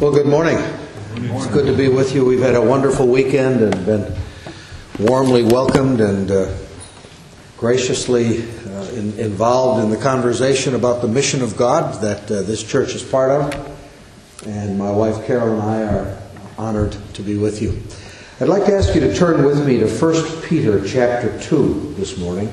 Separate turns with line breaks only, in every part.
Well, good morning. It's good to be with you. We've had a wonderful weekend and been warmly welcomed and graciously involved in the conversation about the mission of God that this church is part of. And my wife Carol and I are honored to be with you. I'd like to ask you to turn with me to 1 Peter chapter 2 this morning.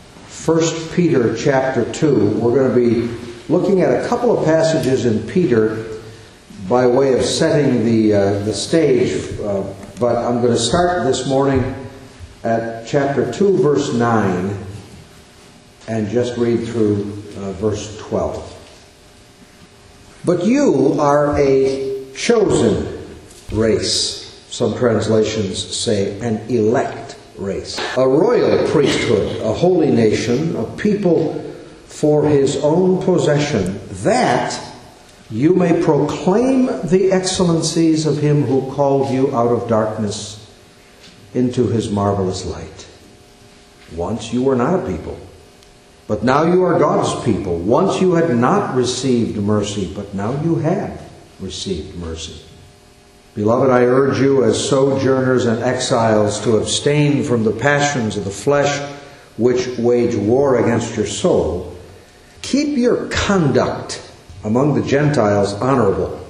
1 Peter chapter 2. We're going to be looking at a couple of passages in Peter by way of setting the stage, but I'm going to start this morning at chapter 2, verse 9, and just read through verse 12. But you are a chosen race. Some translations say an elect race. A royal priesthood, a holy nation, a people for his own possession, that you may proclaim the excellencies of him who called you out of darkness into his marvelous light. Once you were not a people, but now you are God's people. Once you had not received mercy, but now you have received mercy. Beloved, I urge you as sojourners and exiles to abstain from the passions of the flesh which wage war against your soul. Keep your conduct among the Gentiles honorable,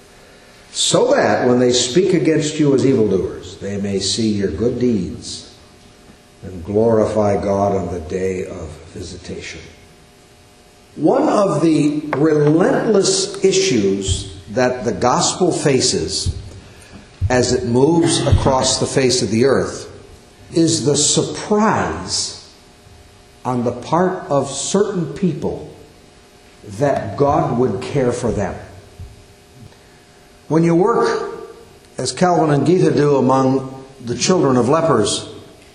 so that when they speak against you as evildoers, they may see your good deeds and glorify God on the day of visitation. One of the relentless issues that the gospel faces as it moves across the face of the earth is the surprise on the part of certain people that God would care for them. When you work, as Calvin and Gita do, among the children of lepers,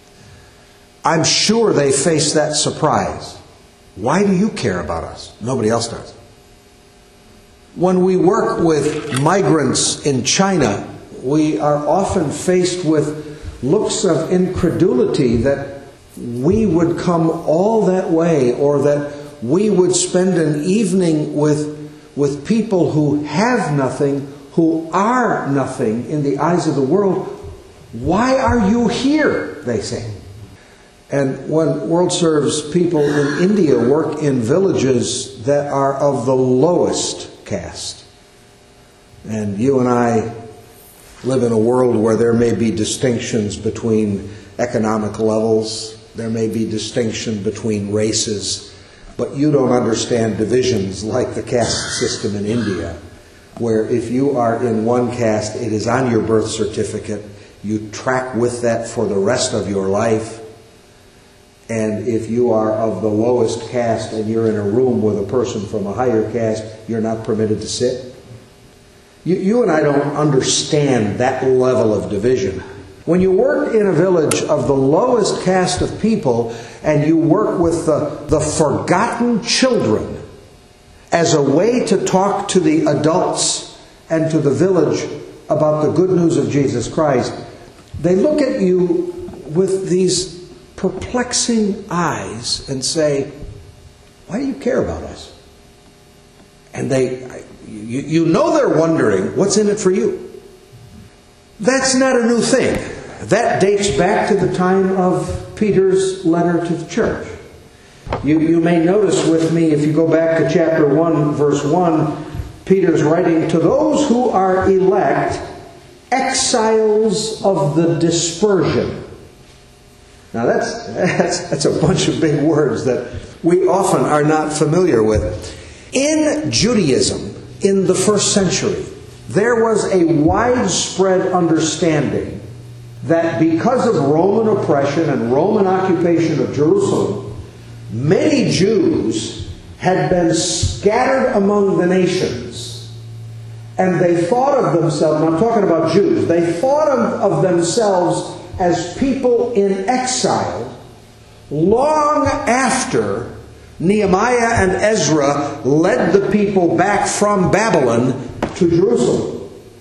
I'm sure they face that surprise. Why do you care about us? Nobody else does. When we work with migrants in China, we are often faced with looks of incredulity that we would come all that way, or that we would spend an evening with people who have nothing, who are nothing in the eyes of the world. Why are you here? They say. And when World Serves people in India work in villages that are of the lowest caste, and you and I live in a world where there may be distinctions between economic levels, there may be distinction between races, but you don't understand divisions like the caste system in India, where if you are in one caste, it is on your birth certificate. You track with that for the rest of your life. And if you are of the lowest caste and you're in a room with a person from a higher caste, you're not permitted to sit. You and I don't understand that level of division. When you work in a village of the lowest caste of people and you work with the forgotten children as a way to talk to the adults and to the village about the good news of Jesus Christ, they look at you with these perplexing eyes and say, why do you care about us? And you know they're wondering, what's in it for you? That's not a new thing. That dates back to the time of Peter's letter to the church. You may notice with me, if you go back to chapter 1, verse 1, Peter's writing to those who are elect, exiles of the dispersion. Now that's a bunch of big words that we often are not familiar with. In Judaism, in the first century, there was a widespread understanding that because of Roman oppression and Roman occupation of Jerusalem, many Jews had been scattered among the nations. And they thought of themselves, and I'm talking about Jews, they thought of themselves as people in exile long after Nehemiah and Ezra led the people back from Babylon to Jerusalem.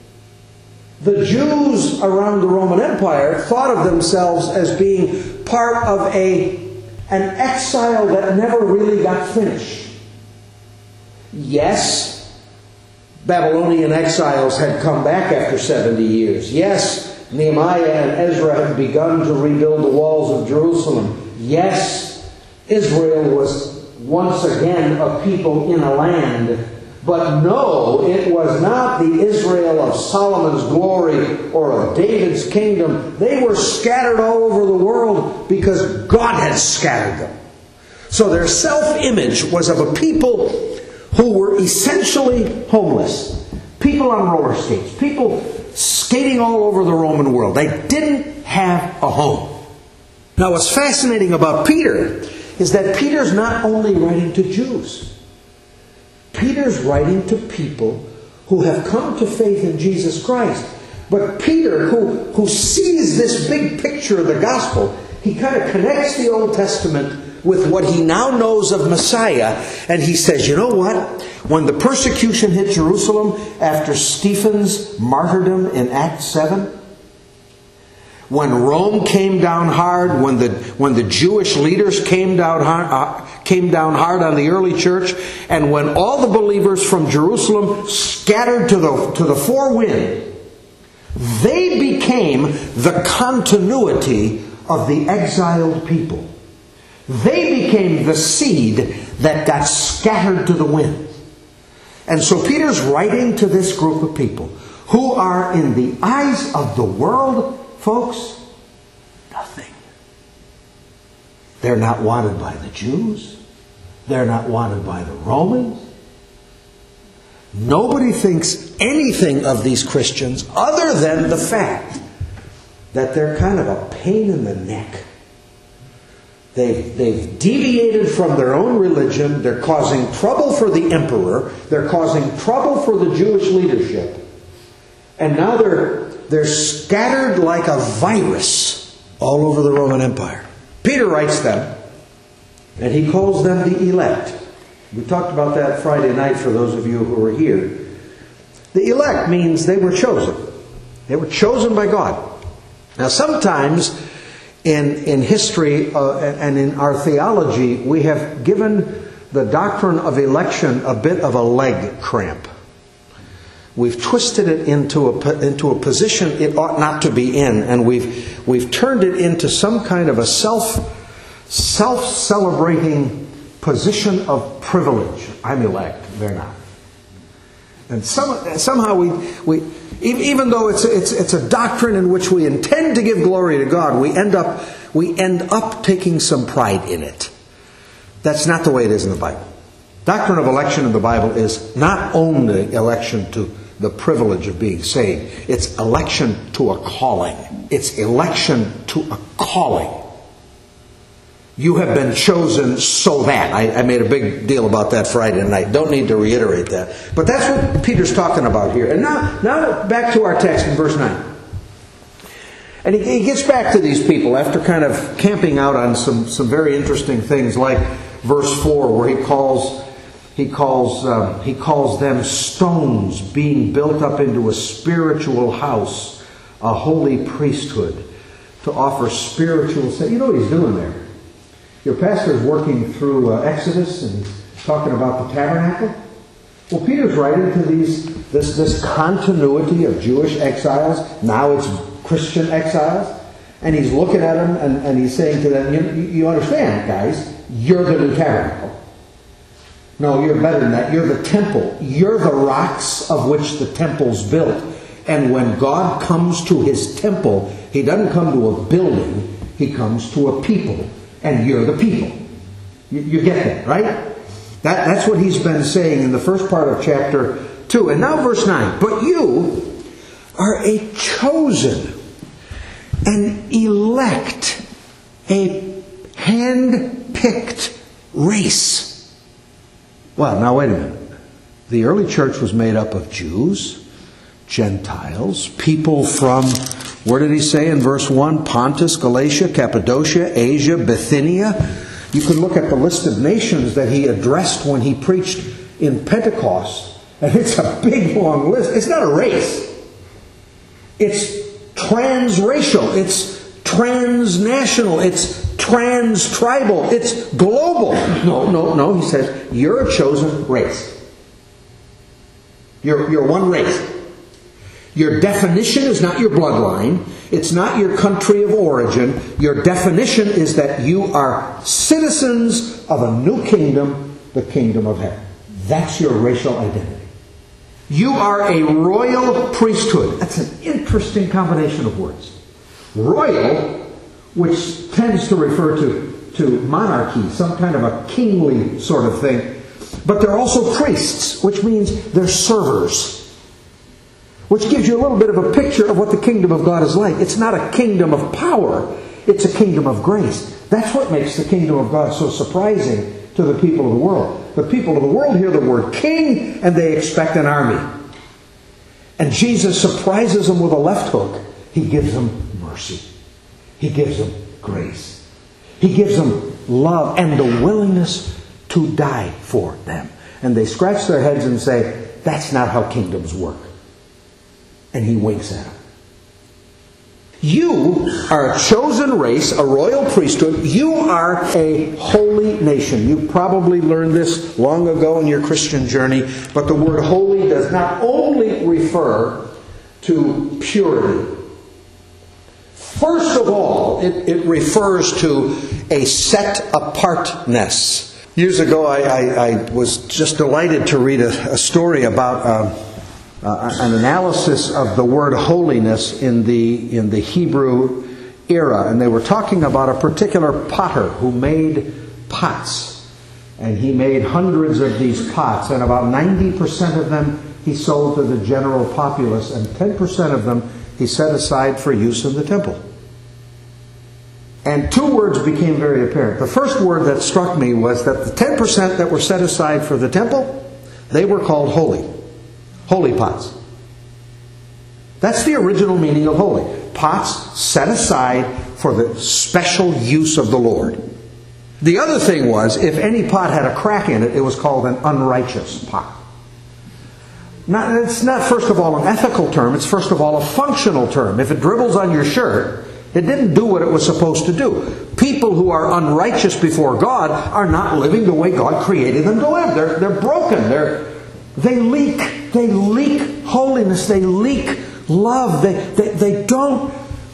The Jews around the Roman Empire thought of themselves as being part of an exile that never really got finished. Yes, Babylonian exiles had come back after 70 years. Yes, Nehemiah and Ezra had begun to rebuild the walls of Jerusalem. Yes, Israel was once again a people in a land. But no, it was not the Israel of Solomon's glory or of David's kingdom. They were scattered all over the world because God had scattered them. So their self-image was of a people who were essentially homeless. People on roller skates. People skating all over the Roman world. They didn't have a home. Now what's fascinating about Peter is that Peter's not only writing to Jews. Peter's writing to people who have come to faith in Jesus Christ. But Peter, who sees this big picture of the gospel, he kind of connects the Old Testament with what he now knows of Messiah. And he says, you know what? When the persecution hit Jerusalem after Stephen's martyrdom in Acts 7, when Rome came down hard, when the Jewish leaders came down hard on the early church, and when all the believers from Jerusalem scattered to the four winds, they became the continuity of the exiled people. They became the seed that got scattered to the wind. And so Peter's writing to this group of people who are, in the eyes of the world, folks, nothing. They're not wanted by the Jews. They're not wanted by the Romans. Nobody thinks anything of these Christians other than the fact that they're kind of a pain in the neck. They've deviated from their own religion. They're causing trouble for the emperor. They're causing trouble for the Jewish leadership. And now they're scattered like a virus all over the Roman Empire. Peter writes them, and he calls them the elect. We talked about that Friday night for those of you who were here. The elect means they were chosen. They were chosen by God. Now sometimes in history and in our theology, we have given the doctrine of election a bit of a leg cramp. We've twisted it into a position it ought not to be in, and we've turned it into some kind of a self-celebrating position of privilege. I'm elect, they're not. And somehow we even though it's a doctrine in which we intend to give glory to God, we end up taking some pride in it. That's not the way it is in the Bible. Doctrine of election in the Bible is not only election to the privilege of being saved. It's election to a calling. It's election to a calling. You have been chosen so that. I made a big deal about that Friday night. Don't need to reiterate that. But that's what Peter's talking about here. And now back to our text in verse 9. And he gets back to these people after kind of camping out on some very interesting things, like verse 4, where he calls them stones being built up into a spiritual house, a holy priesthood, to offer spiritual... You know what he's doing there? Your pastor is working through Exodus and talking about the tabernacle. Well, Peter's writing to this continuity of Jewish exiles. Now it's Christian exiles. And he's looking at them and he's saying to them, you understand, guys, you're the new tabernacle. No, you're better than that. You're the temple. You're the rocks of which the temple's built. And when God comes to His temple, He doesn't come to a building. He comes to a people. And you're the people. You get that, right? That's what he's been saying in the first part of chapter 2. And now verse 9. But you are a chosen, an elect, a hand-picked race. Well, now wait a minute. The early church was made up of Jews, Gentiles, people from... Where did he say in verse 1? Pontus, Galatia, Cappadocia, Asia, Bithynia. You can look at the list of nations that he addressed when he preached in Pentecost. And it's a big, long list. It's not a race. It's transracial. It's transnational. It's trans-tribal. It's global. No. He says, you're a chosen race. You're one race. Your definition is not your bloodline. It's not your country of origin. Your definition is that you are citizens of a new kingdom, the kingdom of heaven. That's your racial identity. You are a royal priesthood. That's an interesting combination of words. Royal, which tends to refer to monarchy, some kind of a kingly sort of thing. But they're also priests, which means they're servers. Which gives you a little bit of a picture of what the kingdom of God is like. It's not a kingdom of power. It's a kingdom of grace. That's what makes the kingdom of God so surprising to the people of the world. The people of the world hear the word king and they expect an army. And Jesus surprises them with a left hook. He gives them mercy. He gives them grace. He gives them love and the willingness to die for them. And they scratch their heads and say, that's not how kingdoms work. And He winks at them. You are a chosen race, a royal priesthood. You are a holy nation. You probably learned this long ago in your Christian journey. But the word holy does not only refer to purity. First of all, it refers to a set-apartness. Years ago, I was just delighted to read a story about an analysis of the word holiness in the Hebrew era. And they were talking about a particular potter who made pots. And he made hundreds of these pots. And about 90% of them he sold to the general populace. And 10% of them he set aside for use in the temple. And two words became very apparent. The first word that struck me was that the 10% that were set aside for the temple, they were called holy. Holy pots. That's the original meaning of holy. Pots set aside for the special use of the Lord. The other thing was, if any pot had a crack in it, it was called an unrighteous pot. Now, it's not first of all an ethical term, it's first of all a functional term. If it dribbles on your shirt, it didn't do what it was supposed to do. People who are unrighteous before God are not living the way God created them to live. They're broken. They leak holiness. They leak love. They don't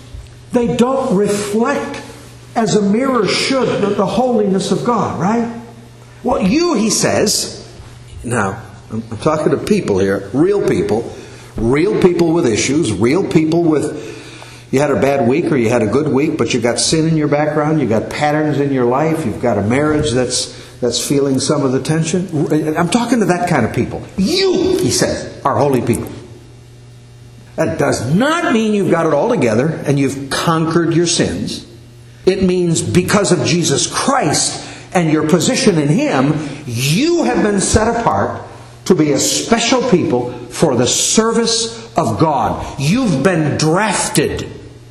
reflect as a mirror should the holiness of God, right? Well, he says, now, I'm talking to people here, real people with issues, real people with, you had a bad week or you had a good week, but you got sin in your background, you got patterns in your life, you've got a marriage that's feeling some of the tension. I'm talking to that kind of people. You, he says, are holy people. That does not mean you've got it all together and you've conquered your sins. It means because of Jesus Christ and your position in Him, you have been set apart to be a special people for the service of God. You've been drafted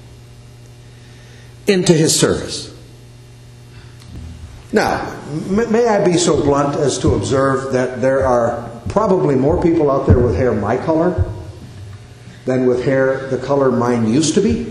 into His service. Now, may I be so blunt as to observe that there are probably more people out there with hair my color than with hair the color mine used to be.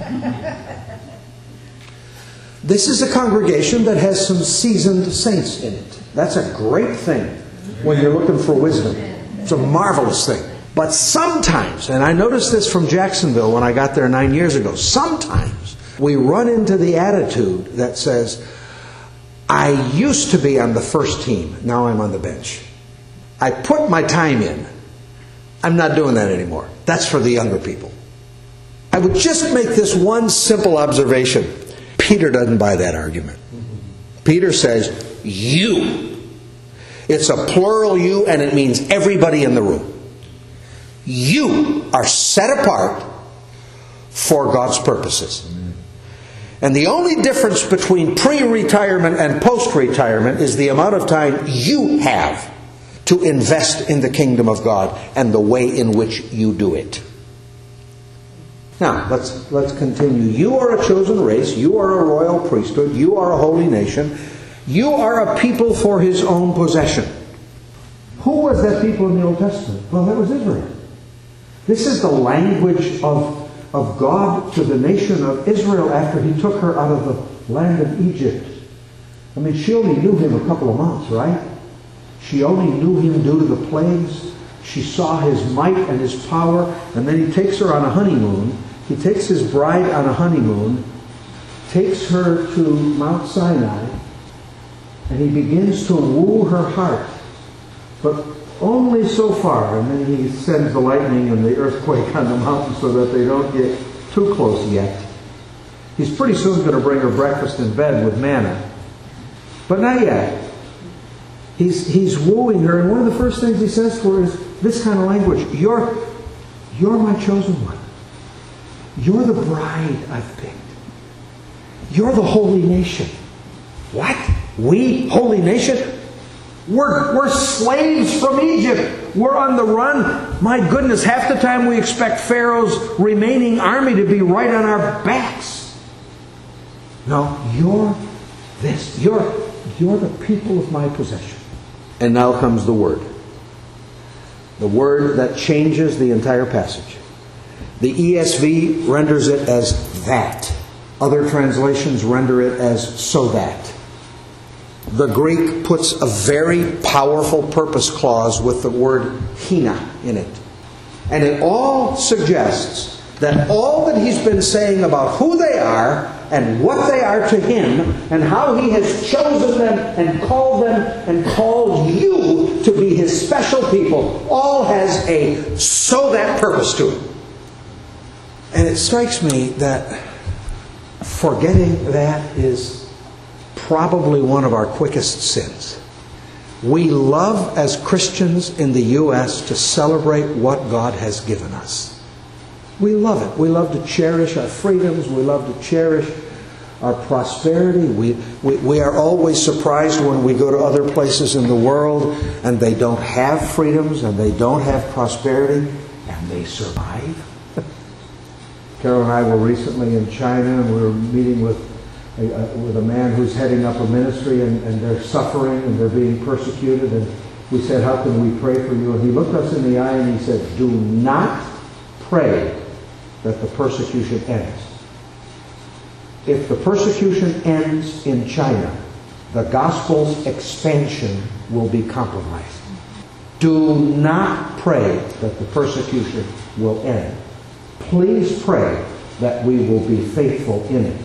This is a congregation that has some seasoned saints in it. That's a great thing when you're looking for wisdom. It's a marvelous thing. But sometimes, and I noticed this from Jacksonville when I got there 9 years ago, sometimes we run into the attitude that says, I used to be on the first team, now I'm on the bench. I put my time in. I'm not doing that anymore. That's for the younger people. I would just make this one simple observation. Peter doesn't buy that argument. Peter says, you. It's a plural you, and it means everybody in the room. You are set apart for God's purposes. And the only difference between pre-retirement and post-retirement is the amount of time you have to invest in the kingdom of God and the way in which you do it. Now, let's continue. You are a chosen race. You are a royal priesthood. You are a holy nation. You are a people for His own possession. Who was that people in the Old Testament? Well, that was Israel. This is the language of God to the nation of Israel after He took her out of the land of Egypt. I mean, she only knew Him a couple of months, right? She only knew Him due to the plagues. she saw his might and his power, and then he takes her on a honeymoon. He takes his bride on a honeymoon, takes her to Mount Sinai, and he begins to woo her heart. But only so far, and then he sends the lightning and the earthquake on the mountain so that they don't get too close yet. He's pretty soon going to bring her breakfast in bed with manna. But not yet. He's wooing her, and one of the first things he says to her is this kind of language. You're my chosen one. You're the bride I've picked. You're the holy nation. What? We, holy nation? We're slaves from Egypt. We're on the run. My goodness, half the time we expect Pharaoh's remaining army to be right on our backs. No, you're this. You're the people of my possession. And now comes the word. The word that changes the entire passage. The ESV renders it as that. Other translations render it as so that. The Greek puts a very powerful purpose clause with the word hina in it. And it all suggests that all that he's been saying about who they are and what they are to him and how he has chosen them and called you to be his special people all has a so that purpose to it. And it strikes me that forgetting that is probably one of our quickest sins. We love as Christians in the U.S. to celebrate what God has given us. We love it. We love to cherish our freedoms. We love to cherish our prosperity. We are always surprised when we go to other places in the world and they don't have freedoms and they don't have prosperity and they survive. Carol and I were recently in China and we were meeting with a man who's heading up a ministry and they're suffering and they're being persecuted, and we said, how can we pray for you? And he looked us in the eye and he said, do not pray that the persecution ends. If the persecution ends in China, the gospel's expansion will be compromised. Do not pray that the persecution will end. Please pray that we will be faithful in it.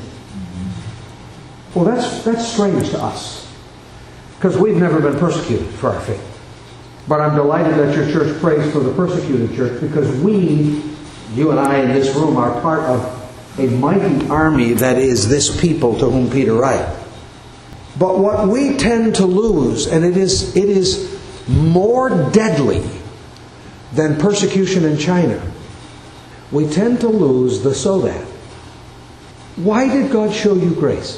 Well, that's strange to us, because we've never been persecuted for our faith. But I'm delighted that your church prays for the persecuted church, because you and I in this room, are part of a mighty army that is this people to whom Peter writes. But what we tend to lose, and it is more deadly than persecution in China, we tend to lose the so that. Why did God show you grace?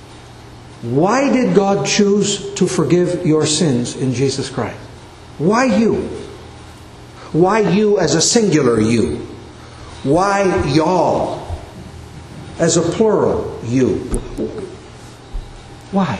Why did God choose to forgive your sins in Jesus Christ? Why you? Why you as a singular you? Why y'all as a plural you? Why?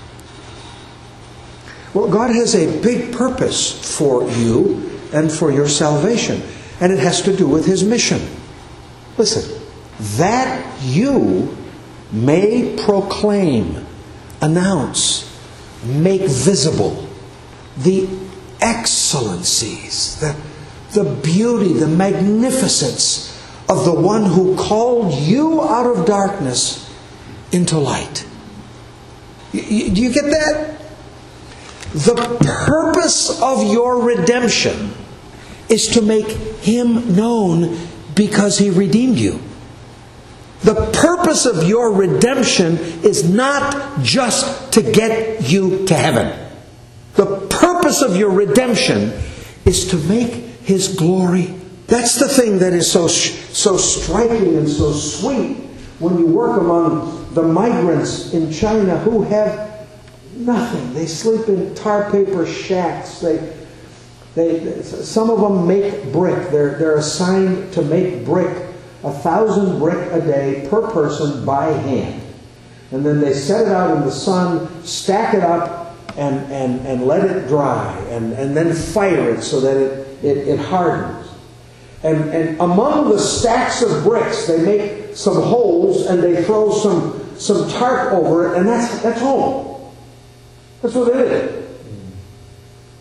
Well, God has a big purpose for you and for your salvation. And it has to do with His mission. Listen, that you may proclaim, announce, make visible the excellencies, the beauty, the magnificence of the one who called you out of darkness into light. Do you get that? The purpose of your redemption is to make Him known because He redeemed you. The purpose of your redemption is not just to get you to heaven. The purpose of your redemption is to make His glory. That's the thing that is so striking and so sweet when you work among the migrants in China who have nothing. They sleep in tar paper shacks. Some of them make brick. They're assigned to make brick, 1,000 brick a day per person by hand. And then they set it out in the sun, stack it up, and let it dry, and then fire it so that it hardens. And among the stacks of bricks, they make some holes and they throw some tarp over it, and that's home. That's what it is.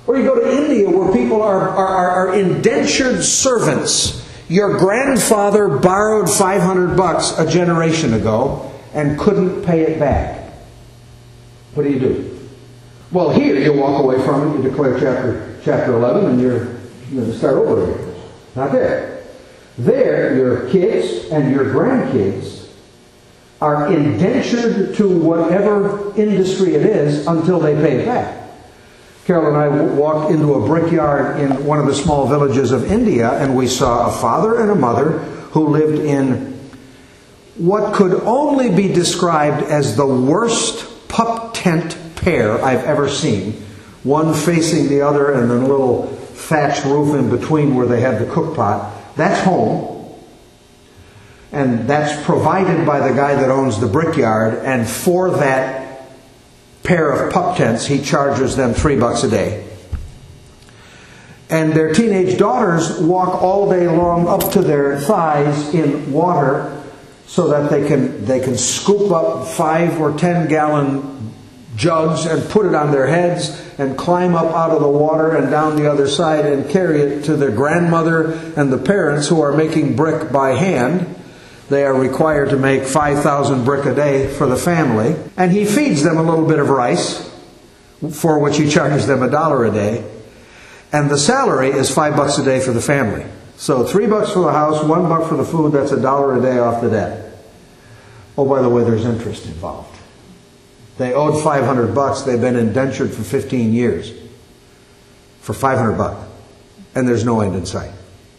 Or you go to India where people are indentured servants. Your grandfather borrowed $500 a generation ago and couldn't pay it back. What do? Well, here you walk away from it, you declare chapter 11, and you're going to start over again. Not there. There, your kids and your grandkids are indentured to whatever industry it is until they pay it back. Carol and I walked into a brickyard in one of the small villages of India, and we saw a father and a mother who lived in what could only be described as the worst pup tent pair I've ever seen. One facing the other, and then a little thatched roof in between where they had the cook pot. That's home. And that's provided by the guy that owns the brickyard, and for that pair of pup tents, he charges them $3 a day. And their teenage daughters walk all day long up to their thighs in water so that they can scoop up 5 or 10 gallon jugs and put it on their heads and climb up out of the water and down the other side and carry it to their grandmother and the parents who are making brick by hand. They are required to make 5,000 brick a day for the family. And he feeds them a little bit of rice, for which he charges them $1 a day. And the salary is $5 a day for the family. So $3 for the house, $1 for the food, that's $1 a day off the debt. Oh, by the way, there's interest involved. They owed $500. They've been indentured for 15 years. For $500. And there's no end in sight.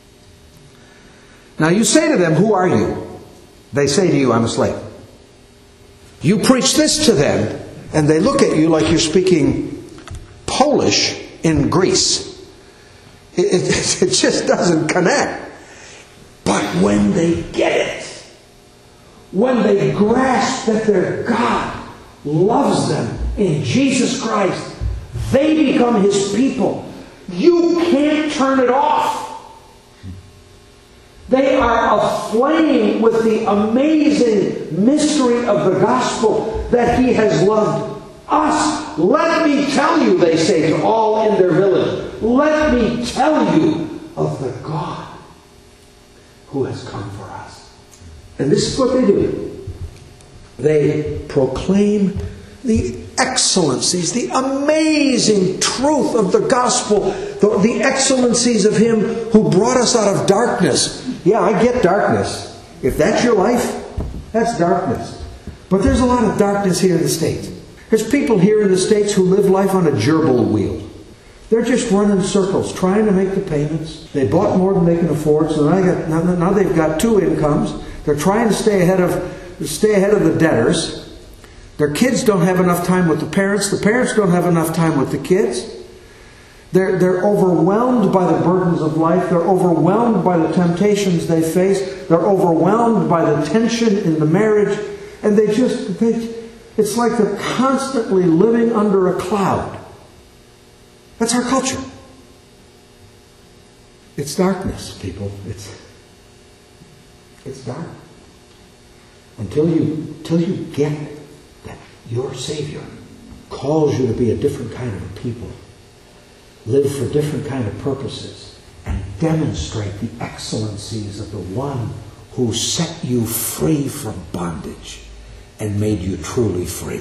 Now you say to them, who are you? They say to you, I'm a slave. You preach this to them, and they look at you like you're speaking Polish in Greece. It just doesn't connect. But when they get it, when they grasp that their God loves them in Jesus Christ, they become His people. You can't turn it off. They are aflame with the amazing mystery of the gospel that He has loved us. Let me tell you, they say to all in their village, let me tell you of the God who has come for us. And this is what they do. They proclaim the excellencies, the amazing truth of the gospel, the excellencies of Him who brought us out of darkness. Yeah, I get darkness. If that's your life, that's darkness. But there's a lot of darkness here in the States. There's people here in the States who live life on a gerbil wheel. They're just running circles, trying to make the payments. They bought more than they can afford, so now they've got 2 incomes. They're trying to stay ahead of the debtors. Their kids don't have enough time with the parents. The parents don't have enough time with the kids. They're overwhelmed by the burdens of life. They're overwhelmed by the temptations they face. They're overwhelmed by the tension in the marriage. And it's like they're constantly living under a cloud. That's our culture. It's darkness, people. It's dark. Until you get that your Savior calls you to be a different kind of a people, live for different kind of purposes, and demonstrate the excellencies of the one who set you free from bondage and made you truly free.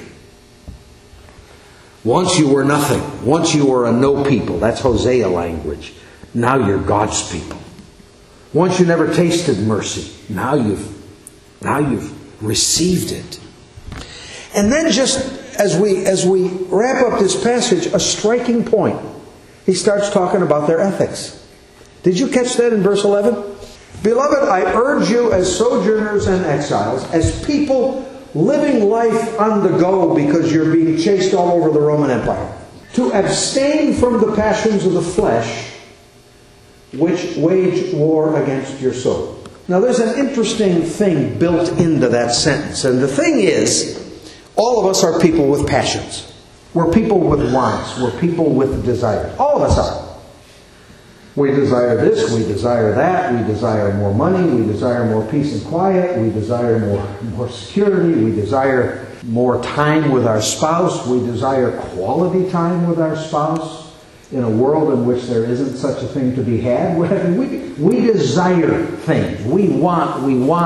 Once you were nothing. Once you were a no people. That's Hosea language. Now you're God's people. Once you never tasted mercy. Now you've received it. And then just as we wrap up this passage, a striking point. He starts talking about their ethics. Did you catch that in verse 11? Beloved, I urge you as sojourners and exiles, as people living life on the go because you're being chased all over the Roman Empire, to abstain from the passions of the flesh which wage war against your soul. Now there's an interesting thing built into that sentence. And the thing is, all of us are people with passions. We're people with wants. We're people with desires. All of us are. We desire this, we desire that, we desire more money, we desire more peace and quiet, we desire more security, we desire more time with our spouse, we desire quality time with our spouse.
in a world in which there isn't such a thing to be had. We desire things. We want.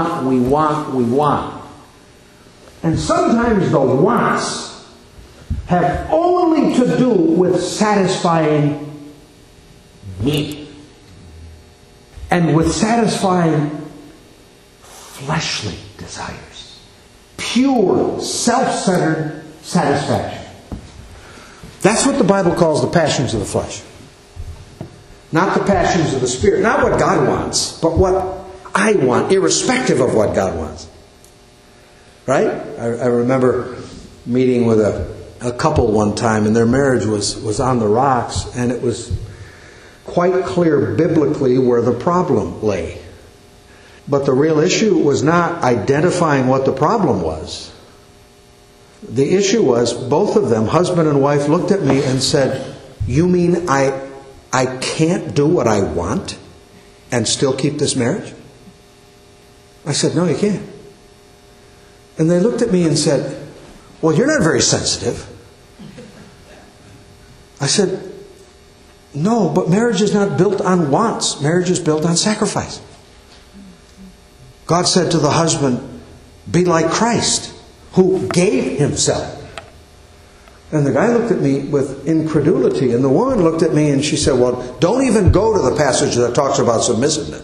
And sometimes the wants have only to do with satisfying me. And with satisfying fleshly desires. Pure, self-centered satisfaction. That's what the Bible calls the passions of the flesh. Not the passions of the Spirit. Not what God wants, but what I want, irrespective of what God wants. Right? I remember meeting with a couple one time, and their marriage was on the rocks, and it was quite clear biblically where the problem lay. But the real issue was not identifying what the problem was. The issue was, both of them, husband and wife, looked at me and said, "You mean I can't do what I want and still keep this marriage?" I said, "No, you can't." And they looked at me and said, "Well, you're not very sensitive." I said, "No, but marriage is not built on wants. Marriage is built on sacrifice." God said to the husband, "Be like Christ, who gave himself." And the guy looked at me with incredulity, and the woman looked at me and she said, "Well, don't even go to the passage that talks about submissiveness."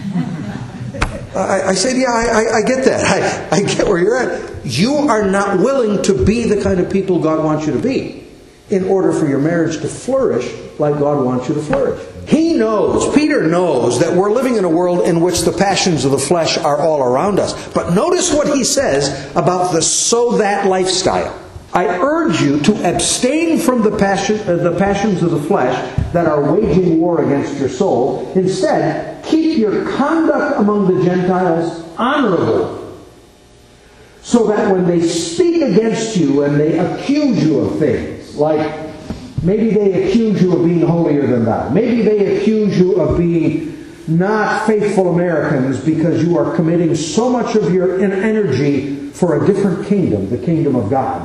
I said, "Yeah, I get that. I get where you're at. You are not willing to be the kind of people God wants you to be in order for your marriage to flourish like God wants you to flourish." He knows, Peter knows, that we're living in a world in which the passions of the flesh are all around us. But notice what he says about the so that lifestyle. "I urge you to abstain from the passions of the flesh that are waging war against your soul. Instead, keep your conduct among the Gentiles honorable, so that when they speak against you and they accuse you of things, like maybe they accuse you of being holier than thou, maybe they accuse you of being not faithful Americans because you are committing so much of your energy for a different kingdom, the kingdom of God.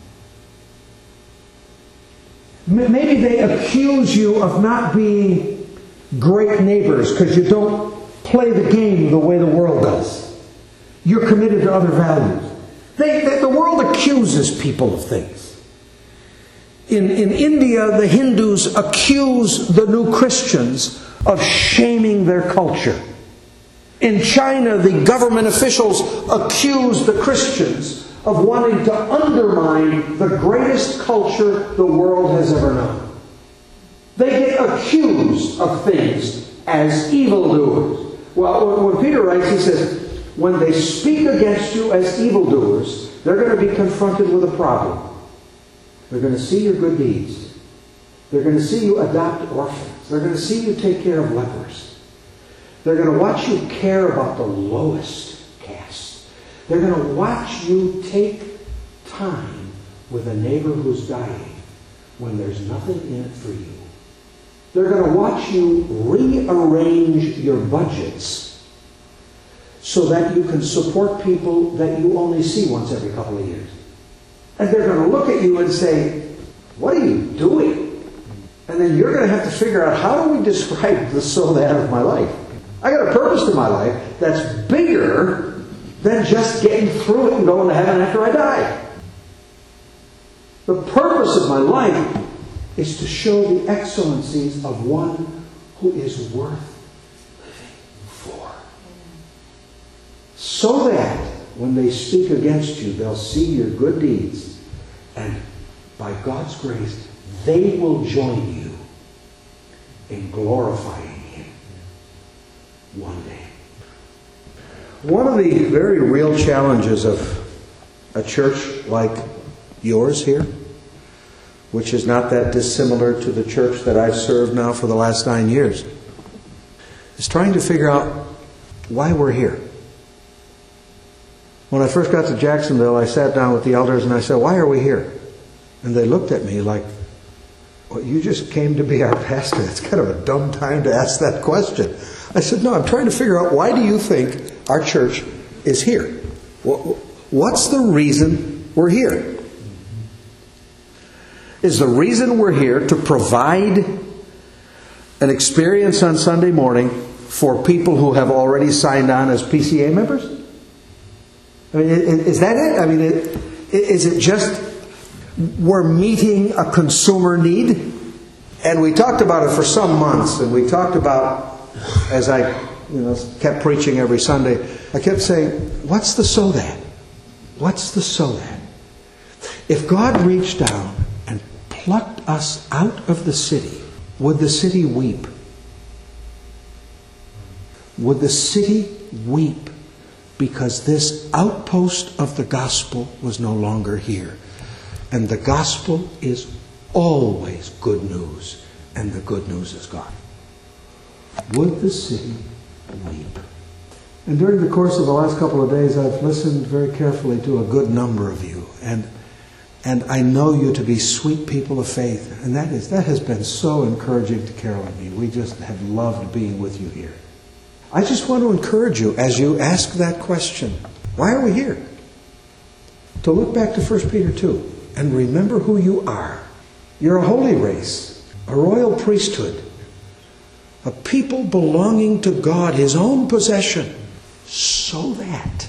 Maybe they accuse you of not being great neighbors because you don't play the game the way the world does. You're committed to other values. The world accuses people of things. In India, the Hindus accuse the new Christians of shaming their culture. In China, the government officials accuse the Christians of wanting to undermine the greatest culture the world has ever known. They get accused of things as evildoers. Well, when Peter writes, he says, when they speak against you as evildoers, they're going to be confronted with a problem. They're going to see your good deeds. They're going to see you adopt orphans. They're going to see you take care of lepers. They're going to watch you care about the lowest caste. They're going to watch you take time with a neighbor who's dying when there's nothing in it for you. They're going to watch you rearrange your budgets so that you can support people that you only see once every couple of years. And they're going to look at you and say, "What are you doing?" And then you're going to have to figure out, how do we describe the so that of my life? I got a purpose to my life that's bigger than just getting through it and going to heaven after I die. The purpose of my life is to show the excellencies of one who is worth living for. So that when they speak against you, they'll see your good deeds, and by God's grace, they will join you in glorifying Him one day. One of the very real challenges of a church like yours here, which is not that dissimilar to the church that I've served now for the last 9 years, is trying to figure out why we're here. When I first got to Jacksonville, I sat down with the elders and I said, "Why are we here?" And they looked at me like, "Well, you just came to be our pastor. It's kind of a dumb time to ask that question." I said, "No, I'm trying to figure out, why do you think our church is here? What's the reason we're here?"
Is the reason we're here to provide an experience on Sunday morning for people who have already signed on as PCA members? I mean, is that it? I mean, is it just we're meeting a consumer need? And we talked about it for some months, and we talked about, as I kept preaching every Sunday, I kept saying, what's the so that? What's the so that? If God reached down and plucked us out of the city, would the city weep? Would the city weep because this outpost of the gospel was no longer here? And the gospel is always good news, and the good news is God. Would the city weep? And during the course of the last couple of days, I've listened very carefully to a good number of you, and I know you to be sweet people of faith, and that has been so encouraging to Carol and me. We just have loved being with you here. I just want to encourage you as you ask that question, why are we here? To look back to 1 Peter 2 and remember who you are. You're a holy race, a royal priesthood, a people belonging to God, His own possession, so that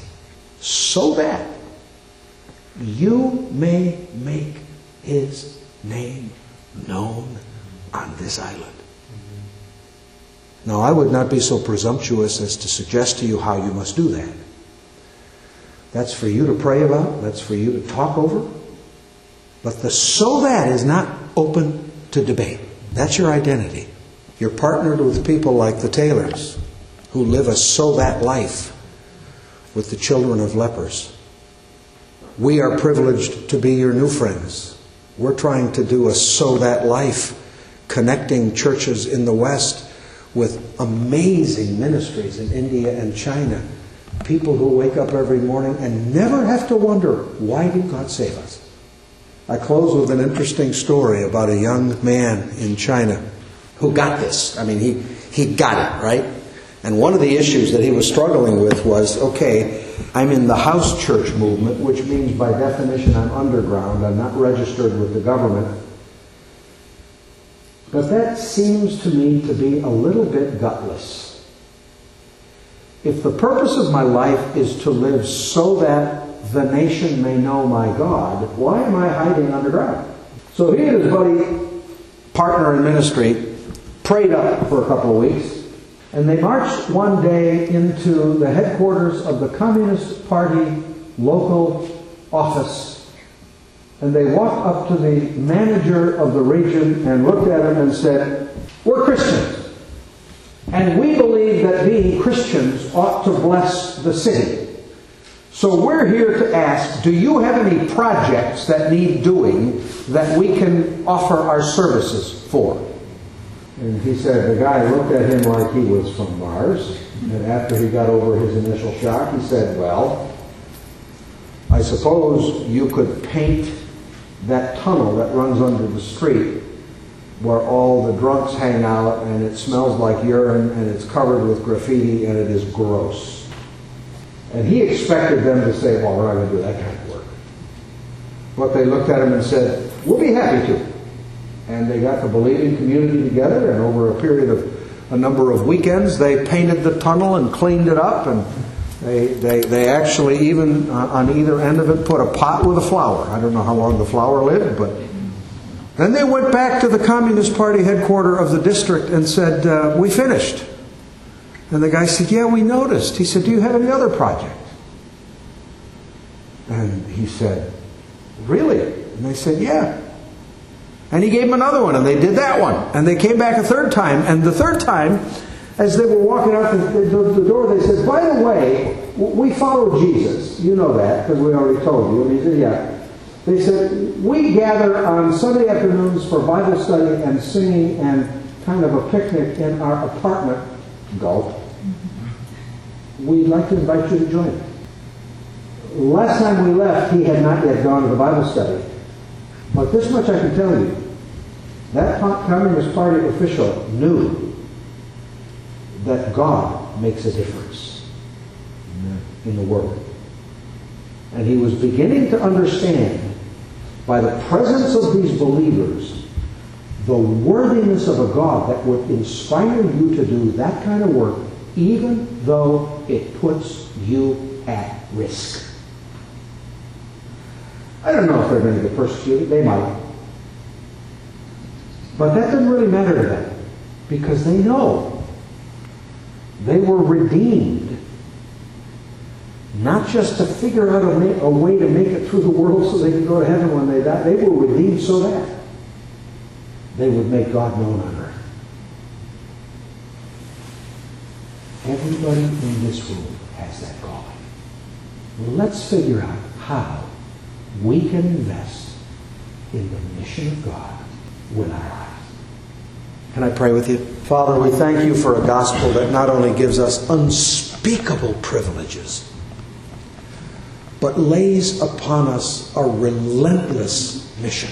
you may make His name known on this island. Now, I would not be so presumptuous as to suggest to you how you must do that. That's for you to pray about. That's for you to talk over. But the so that is not open to debate. That's your identity. You're partnered with people like the Taylors, who live a so that life with the children of lepers. We are privileged to be your new friends. We're trying to do a so that life, connecting churches in the West with amazing ministries in India and China. People who wake up every morning and never have to wonder, why did God save us? I close with an interesting story about a young man in China who got this. I mean, he got it, right? And one of the issues that he was struggling with was, okay, I'm in the house church movement, which means by definition I'm underground. I'm not registered with the government. But that seems to me to be a little bit gutless. If the purpose of my life is to live so that the nation may know my God, why am I hiding underground? So he and his buddy, partner in ministry, prayed up for a couple of weeks, and they marched one day into the headquarters of the Communist Party local office. And they walked up to the manager of the region and looked at him and said, "We're Christians, and we believe that being Christians ought to bless the city. So we're here to ask, do you have any projects that need doing that we can offer our services for?" And he said, the guy looked at him like he was from Mars. And after he got over his initial shock, he said, "Well, I suppose you could paint that tunnel that runs under the street where all the drunks hang out, and it smells like urine, and it's covered with graffiti, and it is gross." And he expected them to say, "Well, we're not going to do that kind of work." But they looked at him and said, "We'll be happy to." And they got the believing community together, and over a period of a number of weekends, they painted the tunnel and cleaned it up, and they actually even on either end of it put a pot with a flower. I don't know how long the flower lived, but then they went back to the Communist Party headquarters of the district and said, "We finished." And the guy said, "Yeah, we noticed." He said, "Do you have any other projects?" And he said, "Really?" And they said, "Yeah." And he gave them another one, and they did that one. And they came back a third time, and the third time, as they were walking out the door, they said, "By the way, we follow Jesus." You know that, because we already told you. And he said, "Yeah." They said, "We gather on Sunday afternoons for Bible study and singing and kind of a picnic in our apartment." Gulp. "We'd like to invite you to join us." Last time we left, he had not yet gone to the Bible study. But this much I can tell you. That Communist Party official knew that God makes a difference in the world. And he was beginning to understand
by the presence of these believers, the worthiness of a God that would inspire you to do that kind of work, even though it puts you at risk. I don't know if they're going to get persecuted. They might. But that doesn't really matter to them, because they know they were redeemed, not just to figure out a way to make it through the world so they can go to heaven when they die. They were redeemed so that they would make God known on earth. Everybody in this room has that calling. Let's figure out how we can invest in the mission of God with our lives.
Can I pray with you? Father, we thank you for a gospel that not only gives us unspeakable privileges, but lays upon us a relentless mission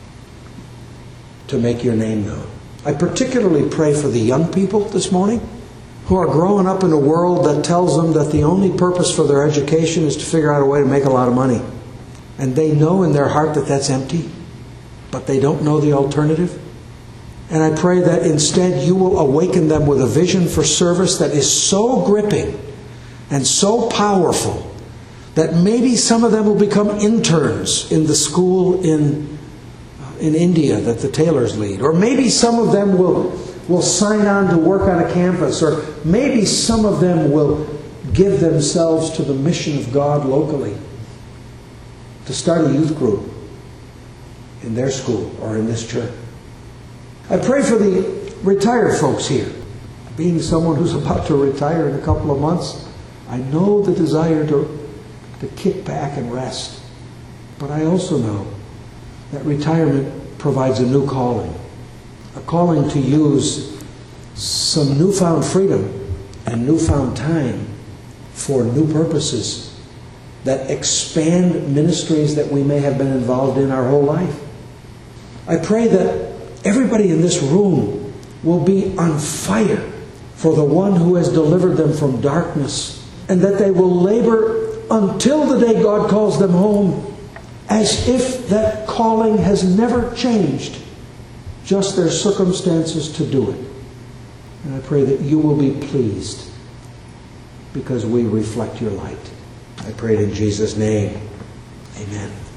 to make your name known. I particularly pray for the young people this morning who are growing up in a world that tells them that the only purpose for their education is to figure out a way to make a lot of money. And they know in their heart that that's empty, but they don't know the alternative. And I pray that instead you will awaken them with a vision for service that is so gripping and so powerful that maybe some of them will become interns in the school in India that the Taylors lead. Or maybe some of them will sign on to work on a campus. Or maybe some of them will give themselves to the mission of God locally, to start a youth group in their school or in this church. I pray for the retired folks here. Being someone who's about to retire in a couple of months, I know the desire to kick back and rest. But I also know that retirement provides a new calling. A calling to use some newfound freedom and newfound time for new purposes that expand ministries that we may have been involved in our whole life. I pray that everybody in this room will be on fire for the one who has delivered them from darkness, and that they will labor until the day God calls them home, as if that calling has never changed, just their circumstances to do it. And I pray that you will be pleased because we reflect your light. I pray it in Jesus' name. Amen.